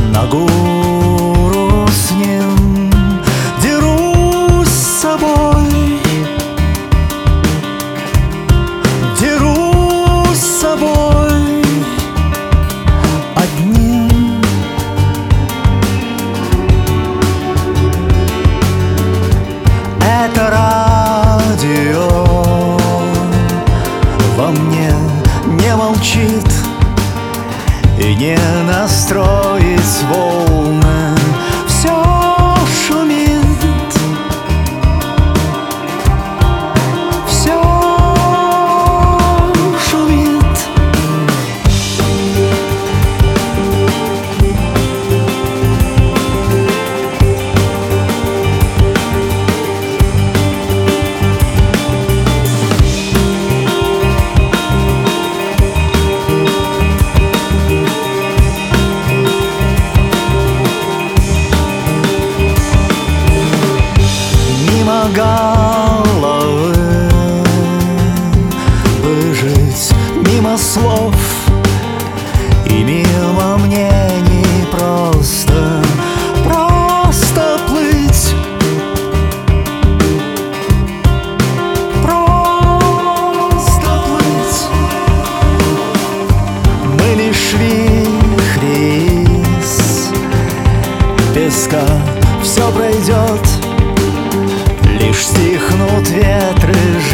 на гору с ним, дерусь с собой, дерусь с собой одним. Это радио во мне не молчит, и не настроить волны, все шумит, все шумит. Головы бежать мимо слов и мимо мнений, просто плыть, просто плыть. Мы лишь вихри из песка, все пройдет, лишь стихнут ветры